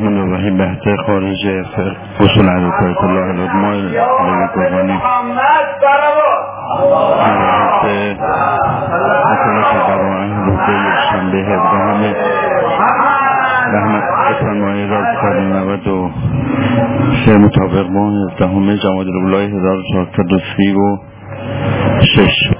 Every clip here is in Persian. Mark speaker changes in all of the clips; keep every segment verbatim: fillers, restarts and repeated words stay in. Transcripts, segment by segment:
Speaker 1: الرحمن الرحیم. بهتر خارج اصول عدالت الله العظما لگوگانی بهتر مطلق برای روزه شنبه هفدهم رحمت فرمایید از سال نود و سه مطابق با هفدهم جمادی الاولی هزار و چهارصد و سی و شش.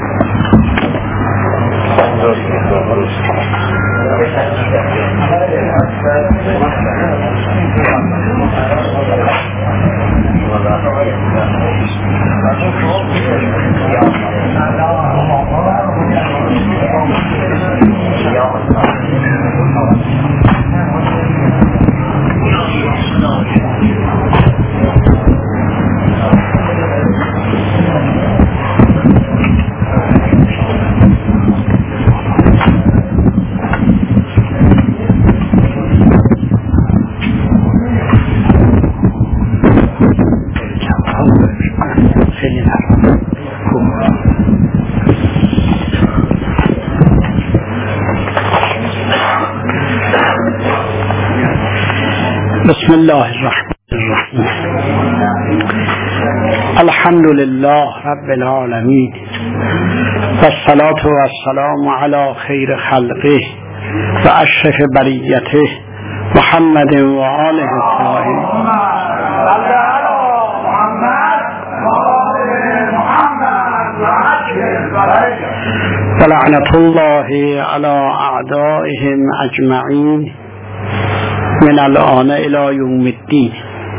Speaker 2: بسم الله الرحمن الرحیم. الحمد لله رب العالمین و الصلاة و السلام علی خیر خلقه و اشرف بریته محمد و آله الطاهرین. و لعنت الله علی اعدائهم اجمعین من الان الی یوم الدین.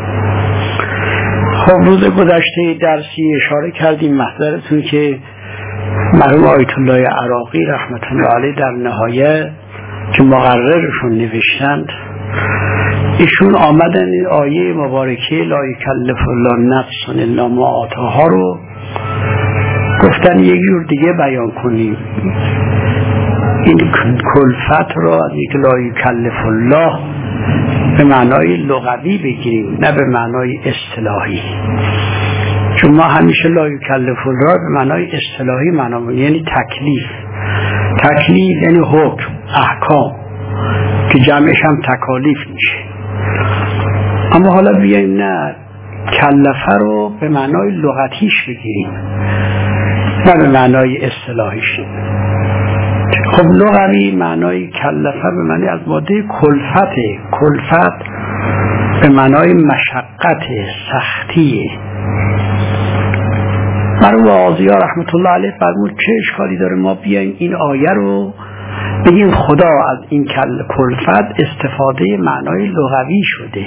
Speaker 2: خب روز گذشته درسی اشاره کردیم محضرتون که مرحوم آیت الله عراقی رحمت الله علیه در نهایه که مقررشون نوشتند، ایشون آمدن این آیه مبارکه لا یکلف الله نفسا الا ما آتاها رو گفتن یک جور دیگه بیان کنیم. این کلفت رو از یک لا یکلف الله به معنای لغوی بگیریم، نه به معنای اصطلاحی، چون ما همیشه لا یکلف الله به معنای اصطلاحی معنا، یعنی تکلیف. تکلیف یعنی حکم، احکام که جمعش هم تکالیف میشه. اما حالا بیایم نه کلفه رو به معنای لغتیش بگیریم، نه به معنای اصطلاحیش. خب لغوی معنای کلفه به معنی از ماده کلفته. کلفت به معنای مشقت، سختی. مرحوم آزیا رحمت الله علیه فرمود چه اشکالی داره ما بیایم این آیه رو بگیم خدا از این کلفت استفاده معنای لغوی شده.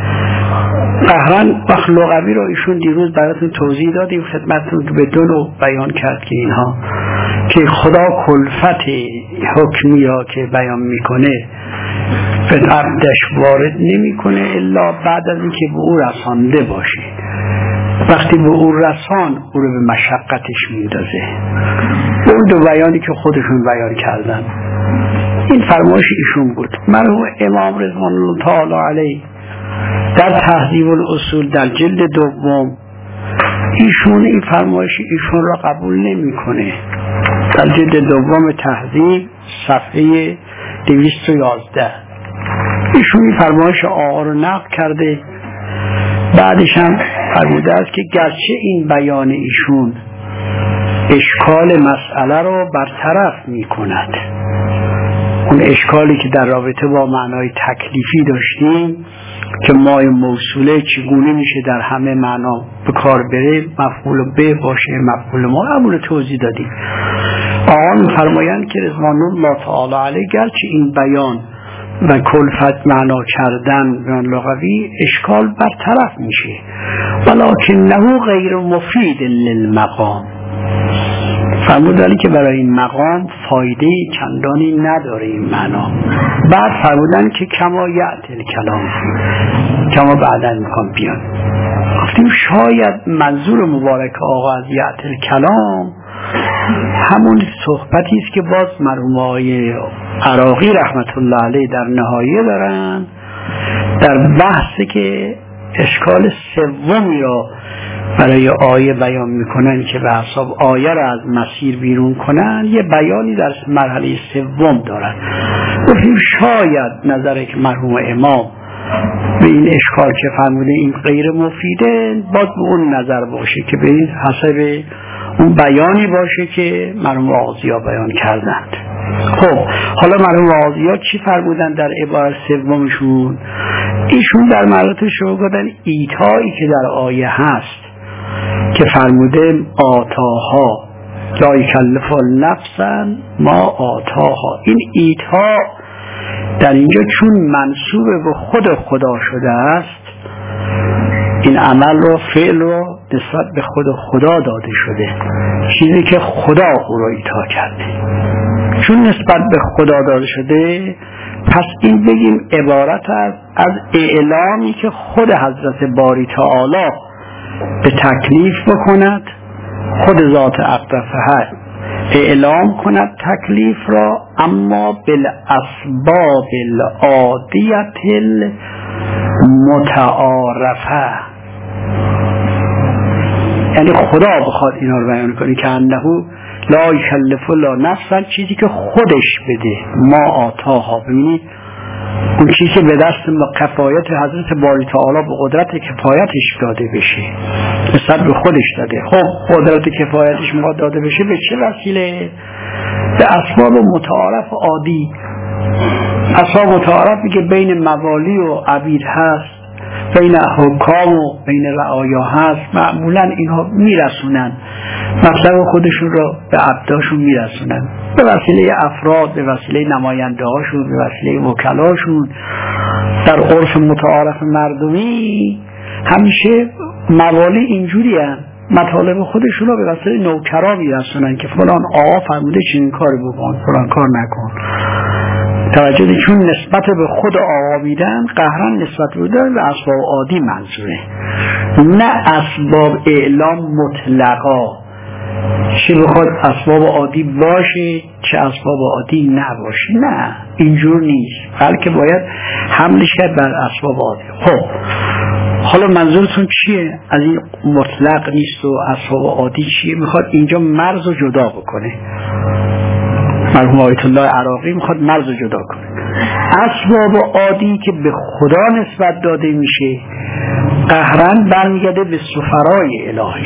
Speaker 2: قهران وقت لغوی رو ایشون دیروز براتون توضیح دادیم، خدمتتون به دو نوع بیان کرد که اینها که خدا کلفت حکمی ها که بیان میکنه به عبدش وارد نمیکنه الا بعد از اینکه به او رسانده باشه. وقتی به او رسان او رو به مشقتش میندازه. اون دو بیانی که خودشون بیان کردن این فرمایش ایشون بود. مرحوم امام رضوان الله تعالی علیه در تهذیب الاصول در جلد دوم ایشون این فرمایش ایشون را قبول نمیکنه. در جلد دوم تهذیب صفحه دویست و یازده ایشون این فرمایش آقا رو نقل کرده. بعدش هم فرموده است که گرچه این بیان ایشون اشکال مسئله رو برطرف میکند، اون اشکالی که در رابطه با معنای تکلیفی داشتیم که مای موصوله چگونه میشه در همه معنا به کار بره، مفعول به باشه مفعول ما، همون رو توضیح دادیم. آقا می‌فرمایند که رضوان الله تعالی علیه گرچه این بیان و کلفت معنا کردن به لغوی اشکال برطرف میشه، ولکنه غیر مفید للمقام. فرمودن که برای این مقام فایده چندانی نداره این معنا. بعد فرمودن که کما یعتل کلام، کما بعدا میخوام بیان. گفتیم شاید منظور مبارک آقا از یعتل کلام همون صحبتی است که باز مرحوم آقای عراقی رحمت الله علیه در نهایه دارن در بحثی که اشکال سومی را برای آیه بیان میکنن که به حساب آیه را از مسیر بیرون کنن، یه بیانی در مرحله سوم دارن. گفتیم شاید نظر که مرحوم امام به این اشکال که فرموده این غیر مفیده، باز به اون نظر باشه که به این حسب اون بیانی باشه که مرحوم واعظی ها بیان کردند. خب حالا مرحوم واعظی ها چی فرمودن در عبارت سومشون؟ ایشون در مراتب شروع کردن ایتایی که در آیه هست که فرموده آتاها لا یکلف نفسا ما آتاها، این ایتا در اینجا چون منسوب به خود خدا شده است، این عمل رو فعل رو نسبت به خود خدا داده شده، چیزی که خدا او رو ایتا کرده. چون نسبت به خدا داده شده، پس این بگیم عبارت است از اعلامی که خود حضرت باری تعالی به تکلیف بکند، خود ذات اقدسه اعلام کند تکلیف را، اما بالاسباب العادیت المتعارفه، یعنی خدا بخواد اینا رو بیان کنه که انه لا یکلف الله نفسا، چیزی که خودش بده، ما آتاها، ببینید اون چیزی که به دست ما کفایت حضرت باری تعالی به قدرت کفایتش داده بشه، نسبت به خودش داده. خب قدرت کفایتش ما داده بشه به چه وسیله؟ به اسباب متعارف عادی. اسباب متعارف میگه بین موالی و عبید هست، بین حکام و بین رعایا هست، معمولا اینها میرسونن مطلب خودشون رو به عبداشون میرسونن، به وسیله افراد، به وسیله نماینده هاشون، به وسیله وکلاشون. در عرف متعارف مردمی همیشه موالی اینجوری هست، مطالب خودشون رو به وسیله نوکرا میرسونن که فلان آقا فرموده چنین کاری بکن، فلان کار نکن. توجه دید، چون نسبت به خود آقا میدن، قهرن نسبت بودن به اسباب عادی منظوره، نه اسباب اعلام مطلقا، چه بخواد اسباب عادی باشه چه اسباب عادی نباشه، نه اینجور نیست، بلکه باید حملش کرد بر اسباب عادی. خب حالا منظورتون چیه از این مطلق نیست و اسباب عادی چیه؟ میخواد اینجا مرز رو جدا بکنه. مرحوم آیت الله عراقی میخواد مرز رو جدا کنه. اسباب عادی که به خدا نسبت داده میشه قهرن برمیگرده به سفرای الهی،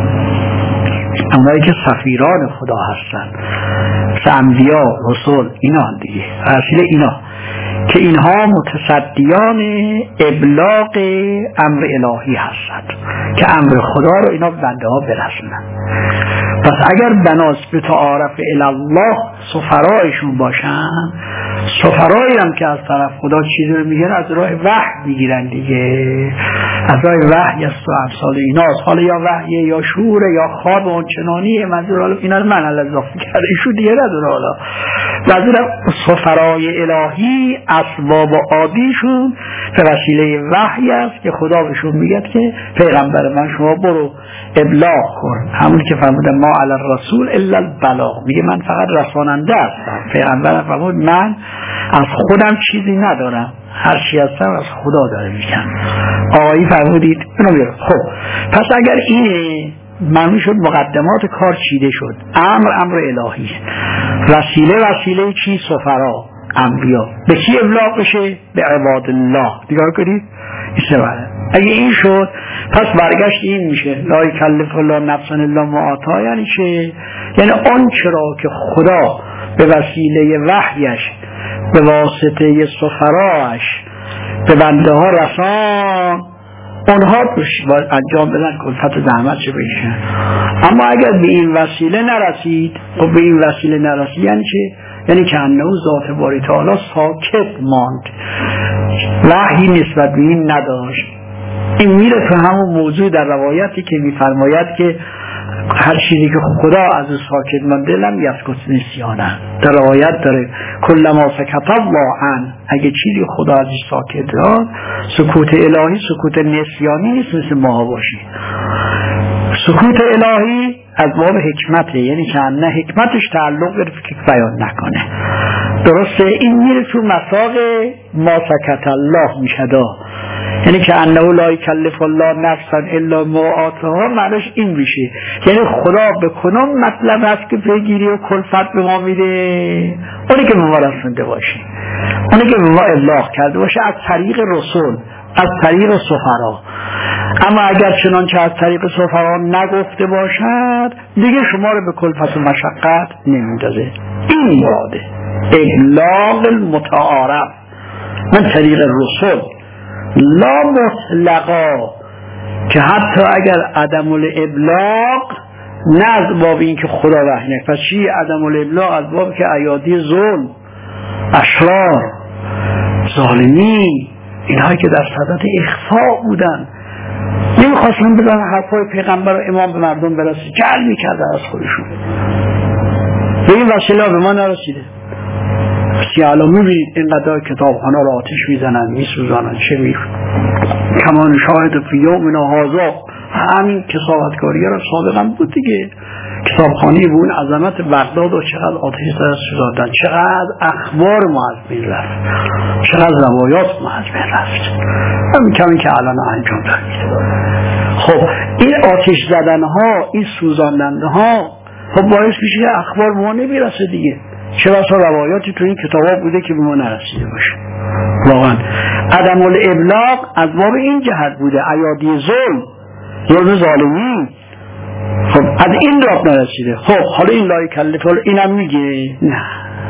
Speaker 2: اونایی که سفیران خدا هستن، انبیا، رسول، اینا دیگه، اصل اینا که اینها متصدیان ابلاغ امر الهی هستند که امر خدا رو اینا بنده ها برسونن. پس اگر بناس به تعارف الله سفرایشون باشن، سفرایی هم که از طرف خدا چیزی رو میگن از راه وحی میگیرن دیگه، از راه وحی است و امثال ایناست. حالا یا وحی یا شعور یا خواب اونچنانیه، منظور حالا اینا رو من اضافه کرده ایشون دیگه نداره. حالا منظور سفرای الهی اسباب عادیشون به وسیله وحی است که خدا بهشون میگه که پیغمبر من شما برو ابلاغ کن، همون که فرمودن ما علی الرسول الا البلاغ، میگه من فقط رساننده هستم. پیغمبر فرمود من از خودم چیزی ندارم، هر چی هستم از خدا داره میگم. آقایی فرمودید اینو میگه. خب پس اگر اینه معنی شد مقدمات کار چیده شد، امر امر الهی، وسیله وسیله چی؟ سفرا، انبیا. به کی ابلاغ بشه؟ به عباد الله. دیگه کنید استفاده. اگه این شد پس برگشت این میشه لا یکلف الله نفسا الا ما آتاها، یعنی چه؟ یعنی آن چرا که خدا به وسیله وحیش به واسطه سفراش به بنده ها رسان، اونها باید انجام بدن کلفت زحمت چه بشه. اما اگر به این وسیله نرسید، خب به این وسیله نرسید یعنی چه؟ یعنی که انه ذات باری تعالی ساکت ماند، وحی نسبت به این نداشت. این میره تو همون موضوع در روایتی که میفرماید که هر چیزی که خدا از او ساکت مانده لم یسکت نسیانه. در روایت داره کلما سکت الله عن، اگه چیزی خدا ازش ساکت داد، سکوت الهی سکوت نسیانی نیست مثل ما باشی. سکوت الهی از باب حکمته، یعنی که نه حکمتش تعلق داره که بیان نکنه. درسته این میره تو مساق ما سکت الله میشده، یعنی که انه لا یکلف الله نفسا الا ما آتاها، معناش این میشه یعنی خدا به کنون مطلب هست که پیگیری و کلفت به ما میده، اونی که به ما رسونده باشه، اونی که به ما ابلاغ کرده باشه از طریق رسول، از طریق سفرا. اما اگر چنانچه از طریق سفرا نگفته باشد دیگه شما رو به کلفت و مشقت نمیندازه. این مراده ابلاغ المتعارف من طریق رسول، لا مطلقا، که حتی اگر عدم الابلاغ نه از باب این که خدا وحی نکنه. پس چی عدم الابلاغ؟ از باب که ایادی ظلم، اشرار، ظالمی، اینهایی که در صدد اخفاء بودن نمیخواستن بزن حرفای پیغمبر و امام به مردم برسه، جعل میکرده از خودشون. به این وسیله به ما نرسیده. سیالا میبینید اینقدر کتابخانه را آتش میزنن، میسوزانن، چه میفت کمان شاهد فی یومنا هذا. همین کساوتکاری را سابقا بود دیگه. کتابخانه به اون عظمت بغداد و چقدر آتش زدن سوزاندن، چقدر اخبار ما از بین رفت، چقدر روایات ما از بین رفت، همین کمی که الان انجام دادید. خب این آتش زدن ها، این سوزاندن ها، خب باعث میشه که اخبار ما نمیرسه دیگه. چه بسا روایاتی تو این کتابا بوده که به ما نرسیده باشه. واقعا عدم الابلاغ از باب این جهت بوده، ایادی ظلم، ظلم ظالمی. خب از این راه نرسیده. خب حالا این لای کله طول اینم میگه نه،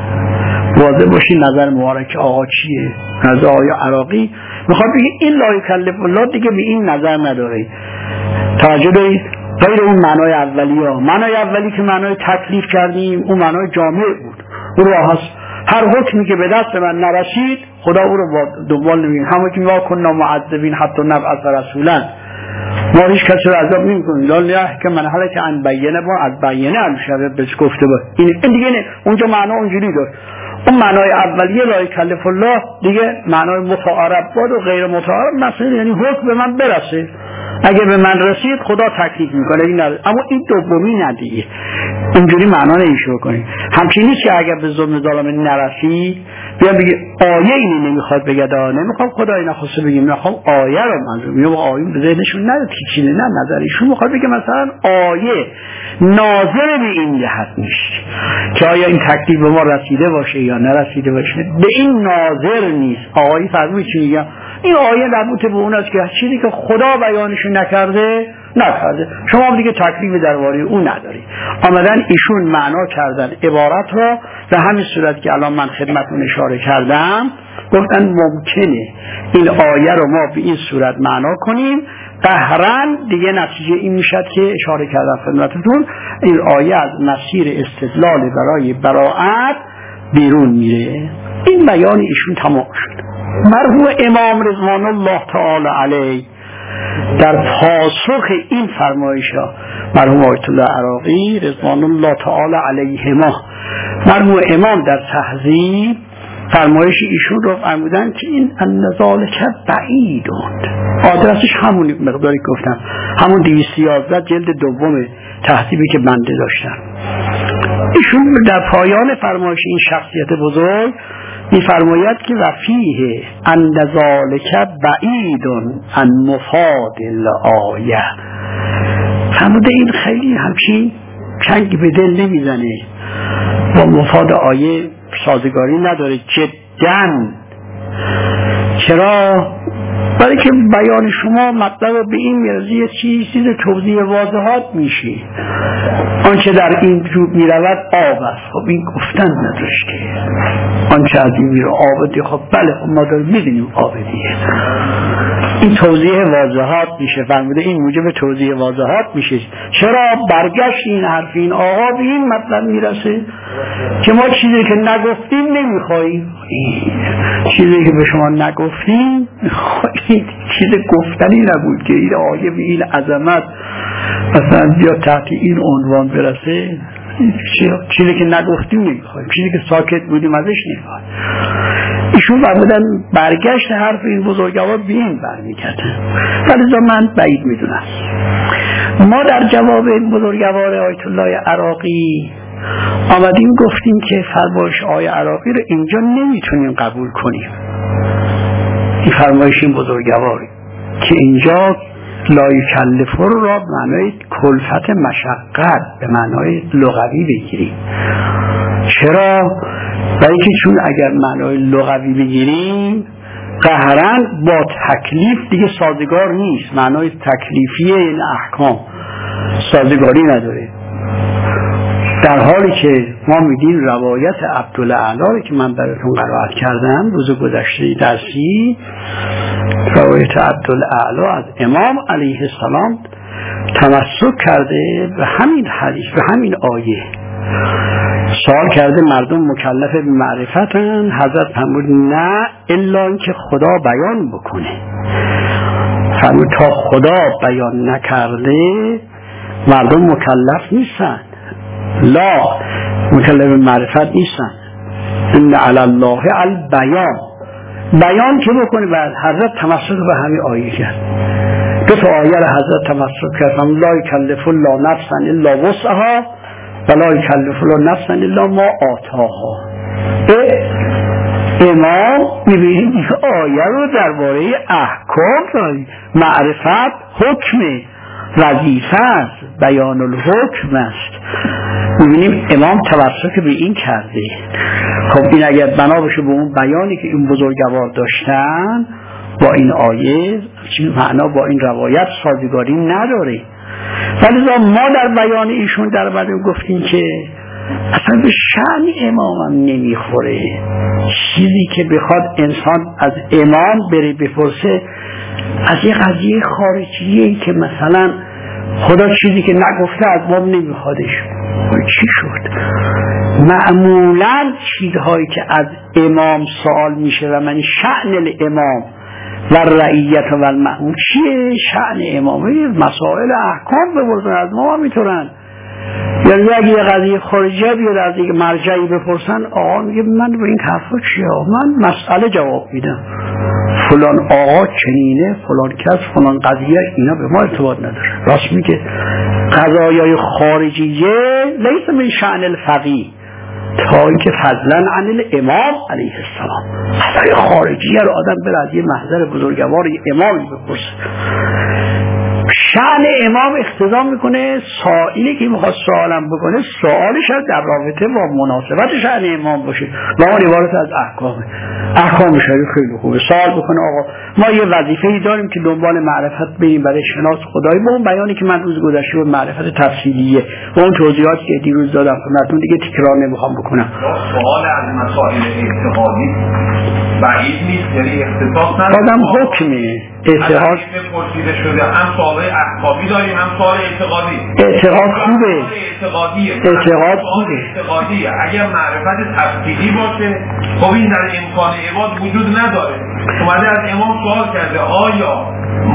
Speaker 2: واضح باشی نظر مبارک آقا چیه، نظر آیا عراقی میخواد بگه این لای کله الله دیگه به این نظر نداره. توجه دارید؟ غیر اون معنای اولی ها، معنای اولی که معنای تکلیف کردیم اون معنای جامع بود، اون راه هست. هر حکمی که به دست من نرسید خدا او رو دنبال نمیگه. همون که ما کننا معذبین حتی نبعث رسولا، ما هیچ کسی رو عذاب نمی کنیم. لالیه که من حالا که ان بیانه با از بیانه هم شده بهش گفته با این دیگه نه. اونجا معنا اونجوری داشت. اون معنای اولیه لا یکلف الله دیگه معنای متعارف بود و غیر متعارف، مثلا یعنی حکم به من برسه، اگه به من رسید خدا تکلیف میکنه این نداره. اما این دومی ندیگه اینجوری معنا نمیشه کنیم. همچنین نیست که اگر به ظلم ظالم نرسید بیان بگی آیه اینی نمیخواد بگه، دا نمیخوام خدا اینا خواسته بگیم، میخوام آیه رو منظور میگم آیه به ذهنشون نره چیزی نه، نظرشون میخواد بگه مثلا آیه ناظر به این جهت نیست که آیا این تکلیف به ما رسیده باشه یا نرسیده باشه، به این ناظر نیست. آقایی فرمود چی میگم؟ این آیه مربوط به اون است که چیزی که خدا بیانش نکرده نکرده، شما دیگه تکلیف درباره اون نداری. آمدن ایشون معنا کردن عبارت را به همین صورت که الان من خدمتتون اشاره کردم، گفتن ممکنه این آیه رو ما به این صورت معنا کنیم، قهرن دیگه نتیجه این میشد که اشاره کردم خدمتتون، این آیه از مسیر استدلال برای براءت بیرون میره. این بیان ایشون تمام شد. مرحوم امام رضوان الله تعالی علیه در پاسخ این فرمایش‌ها، مرحوم آیت الله عراقی رضوان الله تعالی علیهما، مرحوم امام در تهذیب فرمایش ایشون رو فرمودن که این النزالک بعیدون، آدرسش همون مقداری گفتم، همون دویست و یازده جلد دوم تهذیبی که بنده داشتم. ایشون در پایان فرمایش این شخصیت بزرگ می‌فرماید که وفیه ان ذالک بعید عن مفاد الآیه. فرموده این خیلی همچین چنگ به دل نمیزنه، با مفاد آیه سازگاری نداره جداً. چرا؟ برای که بیان شما مطلب به این میرزی چیز چیز توضیح واضحات میشه، آنچه در این جو میرود آب است. خب این گفتن نداشت که آنچه از این میره آب دیگه، خب بله خب ما داریم میدونیم آب دیگه، این توضیح واضحات میشه. فرموده این موجب توضیح واضحات میشه. چرا برگشت این حرف این آقا به این مطلب میرسه که ما چیزی که نگفتیم نمیخواییم، چیزی که به شما نگفتیم میخواییم. چیز گفتنی نبود که این آیه به این عظمت مثلا بیا تحت این عنوان برسه، چیزی که نگفتیم نمیخواییم، چیزی که ساکت بودیم ازش نمیخواییم. ایشون فرمودن برگشت حرف این بزرگوار به این برمیگردن، ولی من بعید میدونم. ما در جواب این بزرگوار آیت الله عراقی آمدیم گفتیم که فرمایش آیه عراقی رو اینجا نمیتونیم قبول کنیم. این فرمایش این بزرگواری که اینجا لا یکلف را به معنای کلفت مشقت به معنای لغوی بگیریم. چرا؟ برای که چون اگر معنای لغوی بگیریم قهرن با تکلیف دیگه سازگار نیست، معنای تکلیفی این احکام سازگاری نداره. در حالی که ما میدیم روایت عبدالاعلی که من براتون قرائت کردم روز گذشته درسی، روایت عبدالاعلی از امام علیه السلام تمسک کرده به همین حدیث، به همین آیه سوال کرده مردم مکلف به معرفتن، حضرت فرمود نه الا اینکه خدا بیان بکنه. فرمود تا خدا بیان نکرده مردم مکلف نیستن، لا مکلف به معرفت نیستن. ان علی الله البیان، بیان که بکنه. بعد حضرت تمسک به همین آیه کرد، دو تا آیه را حضرت تمسک کرد، لا یکلف الله نفسا الا وسعها ولا یکلف الله نفسا الا ما آتاها. امام میبینیم این آیه رو درباره احکام داریم، معرفت حکم وظیفه است، بیان الحکم است. میبینیم امام توسط به این کرده. خب این اگر بنا باشه به اون بیانی که این بزرگوار داشتن با این آیه معنا با این روایت سازگاری نداره. ولی ما در بیان ایشون در بعد گفتیم که اصلا به شأن امام هم نمیخوره. چیزی که بخواد انسان از امام بره بپرسه از یه قضیه خارجیه که مثلا خدا چیزی که نگفته از ما نمیخوادش، چی شد؟ معمولا چیزهایی که از امام سوال میشه و من شأن الامام و رعیت و المأمون چیه؟ شأن امامه مسائل احکام بپرسن از ما میتونن. یعنی اگه یه قضیه خارجی بیاد از یک مرجعی بپرسن، آقا میگه من به این حرفا چیه؟ من مسئله جواب میدم، فلان آقا چنینه، فلان کس، فلان قضیه، اینا به ما ارتباط نداره. راست میگه. قضایای خارجیه لیس من شأن الفقیه تا اینکه فضلا عن الامام علیه السلام. قضای خارجیه رو آدم بره از یه محضر بزرگوار یه امامی بپرسه. شأن امام اقتضا میکنه سائلی که میخواد سوالم بکنه سوالش در رابطه با مناسبت شأن امام باشه و اون عبارت از احکامه. احکام شریع خیلی خوبه. سوال بکنه آقا ما یه وظیفه‌ای داریم که دنبال معرفت بریم برای شناس خدایی، با اون بیانی که من روز گذشته به معرفت تفصیلیه و اون توضیحاتی که دیروز دادم خدمتتون دیگه تکرار نمیخوام بکنم.
Speaker 3: سوال از مسائل اعتقادی بعید نیست، یعنی اختصاص نداره.
Speaker 2: آدم حکمه اعتقاد
Speaker 3: پرسیده شده، هم سوال احکامی داریم هم سوال اعتقادی.
Speaker 2: اعتقاد خوبه،
Speaker 3: اعتقادیه،
Speaker 2: اعتقاد خوبه،
Speaker 3: اعتقادیه. اگر معرفت تفصیلی باشه خب این در امکان عباد وجود نداره. اومده از امام سوال کرده آیا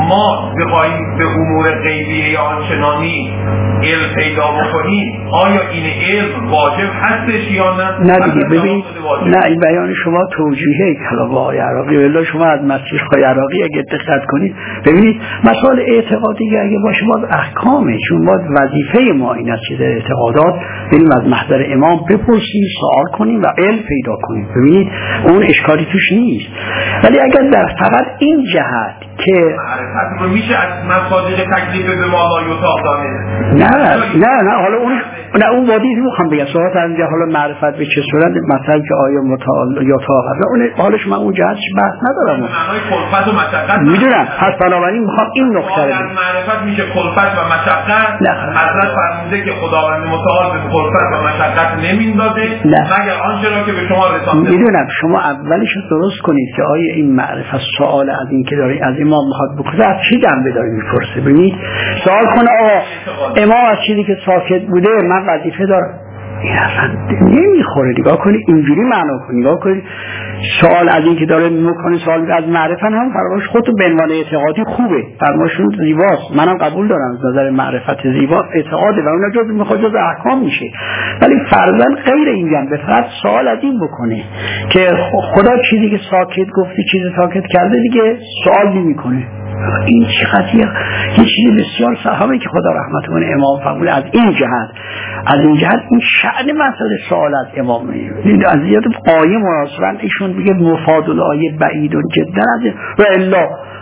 Speaker 3: ما بخواهیم به امور غیبی یا آنچنانی علم پیدا بکنیم آیا این علم واجب هستش یا نه؟
Speaker 2: نه دیگه ببین، نه این بیان شما توجیهه کلام آقای عراقی. والله شما از مسیح آقای عراقی اگه دقت کنید ببینید مسائل اعتقادی اگه باشه باز احکامه، چون باز وظیفه ما این است که در اعتقادات بریم از محضر امام بپرسیم، سوال کنیم و علم پیدا کنیم. ببینید اون اشکالی توش نیست. ولی اگر در فقط این جهت که
Speaker 3: معرفت رو میشه از مصادیق تکلیف به والا یطاق دانه.
Speaker 2: نه نه نه حالا اون نه اون وادی رو میخوام بگم صحبت از اینجا حالا معرفت به چه صورت مثلا که آیا متعال یا طاقت اون حالش من اون جهتش بحث ندارم.
Speaker 3: معنای کلفت و مشقت
Speaker 2: میدونم. پس بنابراین میخوام این نکته رو
Speaker 3: بگم معرفت میشه کلفت و مشقت. حضرت فرموده که خداوند متعال به کلفت و مشقت نمیندازه مگر آنچه را که به شما رسانده.
Speaker 2: میدونم شما اولش درست کنید که آیا این معرفت سوال از این که داری از امام میخواد بکنه از چی جنبه داره میپرسه. ببینید سوال کنه آقا امام از چیزی که ساکت بوده من وظیفه دارم، این اصلا نمیخوره. نگاه کنی اینجوری معنا کنی. نگاه کنی سوال از این که داره میکنه سوال از معرفت هم فرمایش خودتون به عنوان اعتقادی خوبه، فرمایشون زیباست، منم قبول دارم از نظر معرفت زیباست، اعتقاده و اون جز میخواد جز احکام میشه. ولی فرضاً غیر این جنبه فقط سوال از این بکنه که خدا چیزی که ساکت گفتی چیزی ساکت کرده دیگه سوال نمیکنه. این چه قضیه یه چیزی بسیار صحابه که خدا رحمت کنه امام فرموده از این جهت از این جهت این شأن مسئله سوال از امام میاد از زیاد آیه مناسبت ایشون میگه مفاد الآیه بعید جدا از و الا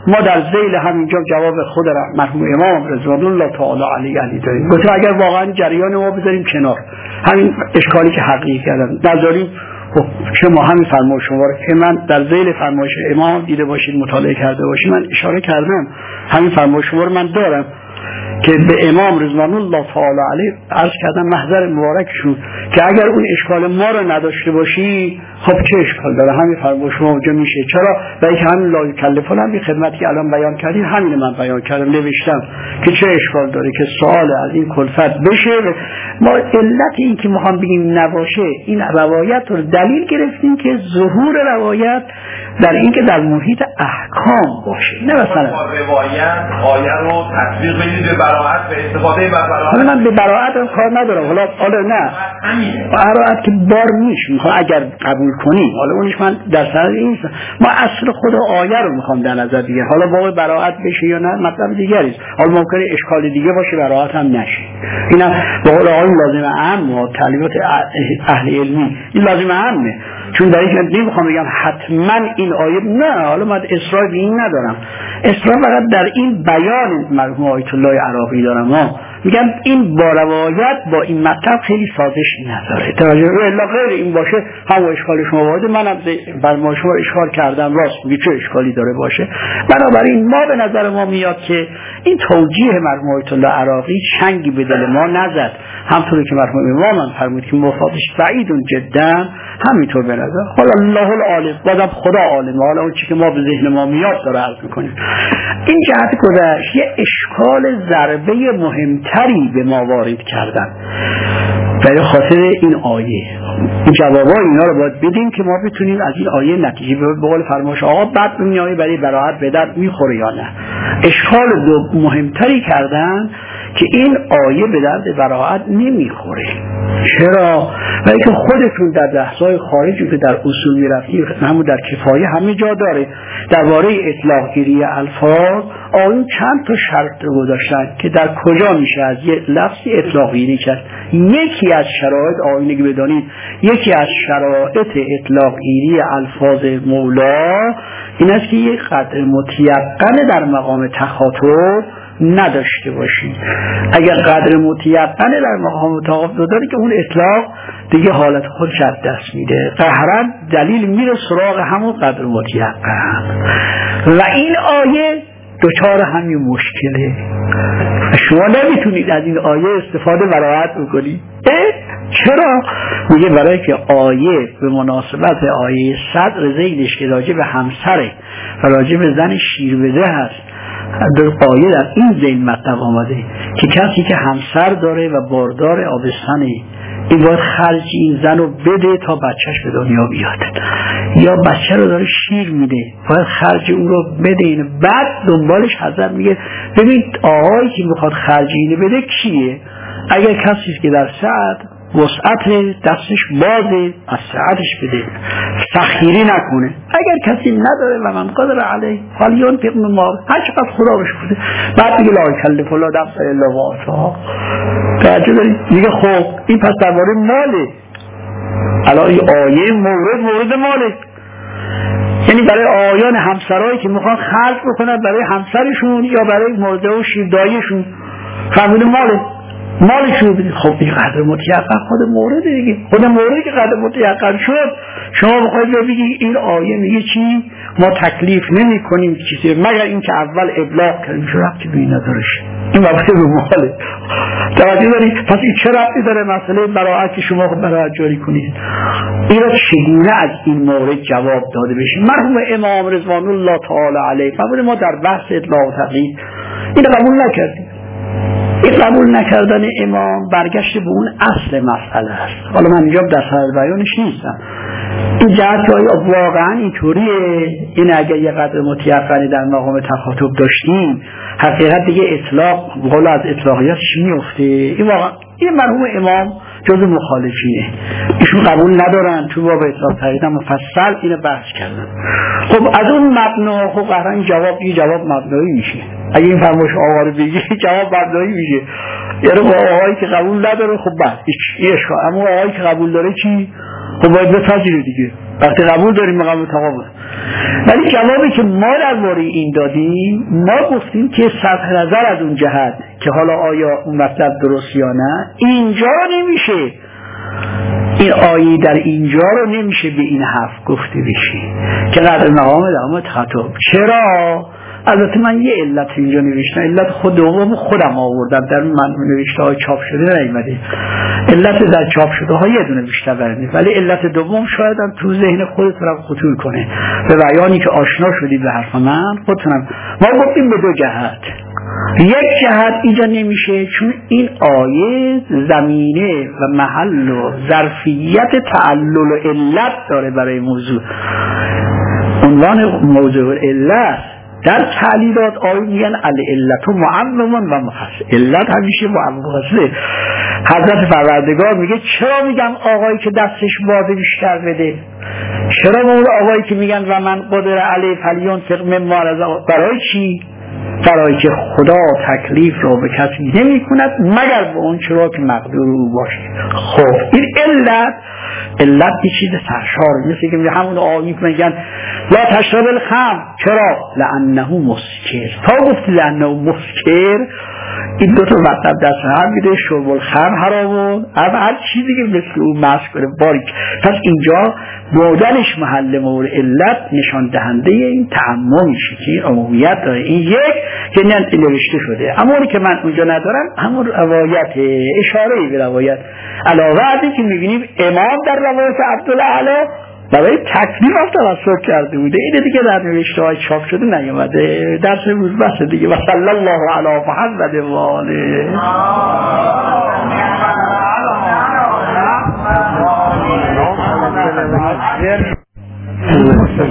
Speaker 2: ما در ذیل همینجا جواب خود مرحوم امام رضوان الله تعالی علیه علی داریم. گفتم اگر واقعا جریان ما بذاریم کنار همین اشکالی که حقیقی کردن نذاریم، خب شما همین فرمایش شما رو که من در ذیل فرمایش امام دیده باشید مطالعه کرده باشید من اشاره کردم، همین فرمایش شما رو من دارم که به امام رضوان الله تعالی علیه عرض کردم محضر مبارکشون که اگر اون اشکال ما رو نداشته باشی خب چه اشکال داره، همین فرمایش شما اونجا میشه. چرا؟ برای که همین لا یکلف هم خدمتی که الان بیان کردین همین من بیان کردم نوشتم که چه اشکال داره که سوال از این کلفت بشه. ما علت این که میخوام بگیم نباشه این روایت رو دلیل گرفتیم که ظهور روایت در این که در محیط احکام باشه، نه مثلا
Speaker 3: روایت آیه رو تطبیق بدید به براءت به استفاده بر براءت.
Speaker 2: من به براءت هم کار ندارم، حالا حالا نه براءت که بار نیست، میخوام اگر قبول کنی حالا اونش من در سر این ما اصل خود آیه رو میخوام در نظر بگیرم، حالا واقعا براءت بشه یا نه مطلب دیگری است، حالا ممکنه اشکال دیگه باشه براءت هم نشه. اینا به قول آقای لازم عام و تعلیمات اهل علمی این لازم عامه، چون در این نمیخوام بگم حتما این آیه نه، حالا من اصرار به این ندارم، اصرار فقط در این بیان مرحوم آیت الله عراقی دارم. ها میگم این با روایت با این مطلب خیلی سازش نداره، توجه رو الا غیر این باشه همون اشکال شما وارد منم فرمایش شما اشکال کردم راست میگه چه اشکالی داره باشه. بنابراین ما به نظر ما میاد که این توجیه مرحوم آیت الله عراقی چنگی به دل ما نزد، همطوری که مرحوم امام هم فرمود که مفادش بعیدون جدا همینطور به نظر. حالا الله العالم بازم خدا عالمه، حالا اون چیزی که ما به ذهن ما میاد داره عرض میکنیم. این جهت گذشت یه اشکال ضربه مهمتری به ما وارد کردن برای خاطر این آیه. این جوابا اینا رو باید بدیم که ما بتونیم از این آیه نتیجه به قول فرمایش آقا بعد این آیه برای براءت به درد میخوره یا نه. اشکال دو مهمتری کردن که این آیه به درد براءت نمیخوره. چرا؟ برای که خودتون در بحث‌های خارجی که در اصول میرفتید همون در کفایه همه جا داره درباره اطلاق گیری الفاظ آیون چند تا شرط رو گذاشتن که در کجا میشه از یه لفظی اطلاق گیری کرد. یکی از شرایط آیونی که بدانید یکی از شرایط اطلاق گیری الفاظ مولا این است که یک قدر متیقن در مقام تخاطب نداشته باشید. اگر قدر متیقن در مقام تخاطب داره که اون اطلاق دیگه حالت خودش از دست میده، قهرن دلیل میره سراغ همون قدر متیقن و این آیه دوچار همین مشکله. شما نمیتونید از این آیه استفاده براحت بکنید. چرا؟ میگه برای که آیه به مناسبت آیه صدر زیدش که راجع به همسره و راجع به زن شیربزه هست در آیه در این زین مطلب آمده که کسی که همسر داره و باردار آبستنه این باید خرج این زن رو بده تا بچهش به دنیا بیاد، یا بچه رو داره شیر میده باید خرج اون رو بده اینه. بعد دنبالش حضرت میگه ببین آقایی که میخواد خرج اینه بده کیه؟ اگر کسی که در سعد وسعت دستش بازه از سعدش بده، سخیری نکنه. اگر کسی نداره و من قدر علیه حالیون پیقن مار هر چقدر خدا بشه بوده. بعد میگه لا یکلف الله نفسا الا وسعها. توجه دارید؟ میگه خب این پس درباره ماله، الان این آیه مورد مورد ماله، یعنی برای آیان همسرایی که میخوان خرج بکنن برای همسرشون یا برای مرده و شیردایشون فرمود ماله مالشون بدید. خب این قدر متیقن خود مورده دیگه، خود مورده که قدر متیقن شد شما بخواید بگید این آیه میگه چی؟ ما تکلیف نمی کنیم چیزی مگر این که اول ابلاغ کردیم، چه ربطی به این ندارش؟ این وقتی به ماله. توجه دارید؟ پس این چه ربطی داره مسئله براءت که شما خود براءت جاری کنید؟ این را چگونه از این مورد جواب داده بشه؟ مرحوم امام رضوان الله تعالی علیه فرمود ما در بحث اطلاق و تقیید این قبول نکردیم. این قبول نکردن امام برگشت به اون اصل مسئله است. حالا من اینجا در سر بیانش نیستم. این جهت واقعا اینطوریه. این اگر یه قدر متیقنی در مقام تخاطب داشتیم حقیقت دیگه اطلاق قول از اطلاقیات چی میفته؟ این واقعا این مرحوم امام جز مخالفینه، ایشون قبول ندارن. تو باب اطلاق تقیید مفصل اینو بحث کردن. خب از اون مبنا خب قرار این جواب یه جواب مبنایی میشه. اگه این فرمایش آقا رو بگی جواب مبنایی میشه، یعنی با آقایی که قبول نداره خب بعد هیچ اشکال، اما آقایی که قبول داره چی؟ خب باید بپذیره دیگه. وقتی قبول داریم مقام تقابل. ولی جوابی که ما درباره این دادیم، ما گفتیم که صرف نظر از اون جهت که حالا آیا اون مطلب درست یا نه، اینجا نمیشه، این آیه در اینجا رو نمیشه به این حرف گفته بشه که قدر مقام دامت خطاب. چرا؟ البته من یه علت اینجا نوشتم، علت خود دوم خودم آوردم، در من نوشته های چاپ شده نیامده. علت در چاپ شده ها یه دونه بیشتر برنید، ولی علت دوم شاید هم تو ذهن خودتونم خطور کنه به بیانی که آشنا شدید به حرف من خودتونم. ما گفتیم به دو جهت. یک جهت اینجا نمیشه چون این آیه زمینه و محل و ظرفیت تعلل و علت داره برای موضوع. عنوان موضوع علت در تعلیلات آیه میگن العلت معمم و مخصص. علت همیشه معمم مخصصه. حضرت پروردگار میگه چرا میگم آقایی که دستش بازه بیشتر بده؟ چرا اون آقایی که میگن و من قدر علی فلیون فقم مارزا، برای چی؟ برای که خدا تکلیف رو به کسی نمی کند مگر به اون چرا که مقدور او باشه. خب این علت علت یه چیز سرشار، مثل که همون آیه میگن لا تشرب الخمر، چرا؟ لانه مسکر. تا گفت لانه مسکر، این دو تا مطلب دست هم میده، شرب الخمر حرامون، اما هر چیزی که مثل اون مست کنه باریک. پس اینجا بودنش محل مورد علت نشان دهنده این تعمم میشه که این عمومیت داره. این یک که نوشته شده، اما اونی که من اونجا ندارم همون روایت، اشاره‌ای به روایت علاوه از این که میبینیم امام در روایت عبدالعلا برای تکلیف هم توسط کرده بوده. اینه دیگه در نوشته های چاپ شده نیامده. درس روز بسه دیگه. و صلی الله علی محمد و آله.